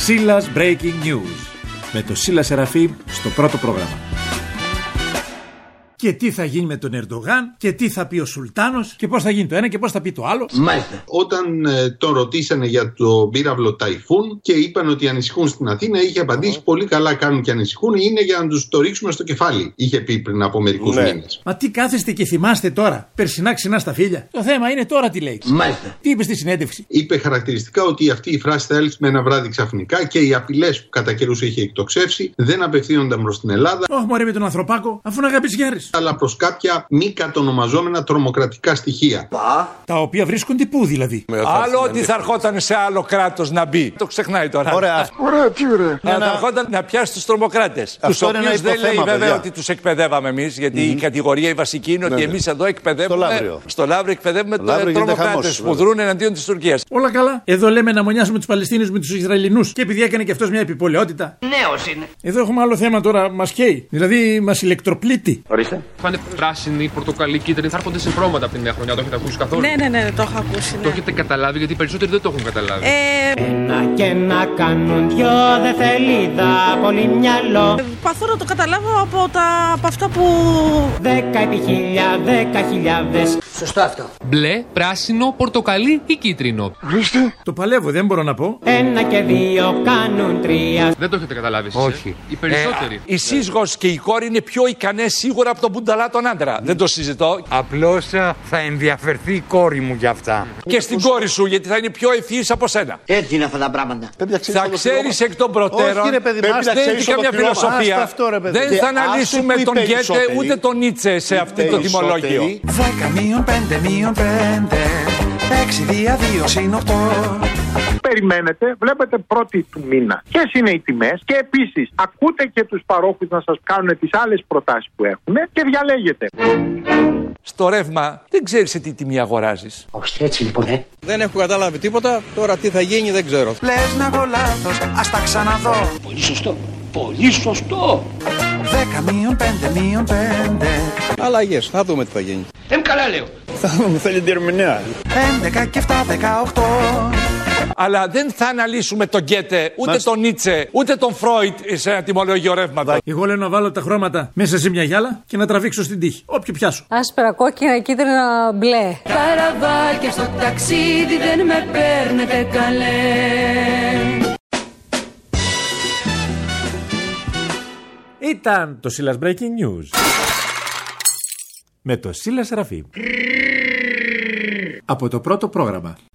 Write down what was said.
Σίλας Breaking News με το Σίλα Σεραφείμ στο πρώτο πρόγραμμα. Και τι θα γίνει με τον Ερντογάν και τι θα πει ο Σουλτάνος και πώς θα γίνει το ένα και πώς θα πει το άλλο. Μάλιστα. Όταν τον ρωτήσανε για το πύραυλο Ταϊφούν και είπαν ότι ανησυχούν στην Αθήνα, είχε απαντήσει πολύ καλά κάνουν και ανησυχούν, είναι για να τους το ρίξουμε στο κεφάλι. Είχε πει πριν από μερικούς μήνες. Μα τι κάθεστε και θυμάστε τώρα, περσινά ξινά στα φίλια. Το θέμα είναι τώρα τι λέει. Μάλιστα. Τι είπε στη συνέντευξη. Είπε χαρακτηριστικά ότι αυτή η φράση θα έλθει με ένα βράδυ ξαφνικά και οι απειλές που κατά καιρούς είχε εκτοξεύσει δεν απευθύνονταν προς την Ελλάδα. Όχι, μωρέ με τον ανθρωπάκο, αφού είναι αγαπησιάρης. Αλλά προς κάποια μη κατονομαζόμενα τρομοκρατικά στοιχεία. Τα οποία βρίσκονται πού δηλαδή. Άλλο ότι θα ερχόταν σε άλλο κράτος να μπει. Το ξεχνάει τώρα. Ωραία, τι ωραία. Θα ερχόταν να πιάσει τους τρομοκράτες. Τους οποίους δεν λέει βέβαια ότι τους εκπαιδεύαμε εμείς, γιατί η κατηγορία η βασική είναι ότι εμείς εδώ εκπαιδεύουμε. Στο Λαύριο εκπαιδεύουμε τρομοκράτες που δρούν εναντίον της Τουρκίας. Όλα καλά. Εδώ λέμε να μονιάσουμε τους Παλαιστίνιους με τους Ισραηλινούς. Και επειδή έκανε και αυτός μια επιπολαιότητα. Νέος είναι. Εδώ έχουμε άλλο θέμα τώρα, μας καίει. Δηλαδή μας ηλεκτροπλήττει. Ορίστε. Πάνε πράσινοι, πορτοκαλί, κίτρινοι, θα έρχονται σε χρώματα από τη νέα χρονιά. Το έχετε ακούσει καθόλου? Ναι, το έχω ακούσει. Ναι. Το έχετε καταλάβει, γιατί οι περισσότεροι δεν το έχουν καταλάβει. Ένα και να κάνουν δυο δεν θέλει πολύ μυαλό. Παθώ να το καταλάβω από αυτά που. 10 επί 1000, 10.000. Σωστό αυτό. Μπλε, πράσινο, πορτοκαλί ή κίτρινο. Ορίστε. Το παλεύω, δεν μπορώ να πω. Ένα και δύο κάνουν τρία. Δεν το έχετε καταλάβει εσείς. Όχι. Οι περισσότεροι. Η σύζυγος και η κόρη είναι πιο ικανές σίγουρα από τον μπουνταλά τον άντρα. Δεν το συζητώ. Απλώς θα ενδιαφερθεί η κόρη μου για αυτά. Και στην κόρη σου, γιατί θα είναι πιο ευφυής από σένα. Έτσι είναι αυτά τα πράγματα. Θα ξέρεις εκ των προτέρων. Όχι, ρε παιδί, δεν είναι καμιά φιλοσοφία. Δεν θα αναλύσουμε τον Γκέτε ούτε τον Νίτσε σε αυτό το τιμολόγιο. 10 μείον 5 μείον 5. 6 δια 2 συν 8. Περιμένετε, βλέπετε πρώτη του μήνα ποιες είναι οι τιμές και επίσης ακούτε και τους παρόχους να σας κάνουν τις άλλες προτάσεις που έχουν και διαλέγετε. Στο ρεύμα δεν ξέρεις σε τι τιμή αγοράζεις. Όχι, έτσι λοιπόν, Δεν έχω καταλάβει τίποτα, τώρα τι θα γίνει δεν ξέρω. Λες να έχω λάθος, ας τα ξαναδώ. Πολύ σωστό, πολύ σωστό. 10 μείον 5 μείον 5. Αλλαγές, θα δούμε τι θα γίνει. Καλά λέω. Θα δούμε, θέλει την ερμηνεία. 11 και 7 18. Αλλά δεν θα αναλύσουμε τον Γκέτε, ούτε τον Νίτσε, ούτε τον Φρόιτ σε ένα τιμολόγιο ρεύματα. Εγώ λέω να βάλω τα χρώματα μέσα σε μια γυάλα και να τραβήξω στην τύχη. Όποιο πιάσω. Άσπρα, κόκκινα, κίτρινα, μπλε. Καραβάκια στο ταξίδι δεν με παίρνετε καλέ. Ήταν το Σίλας Breaking News με το Σίλα Σεραφείμ από το πρώτο πρόγραμμα.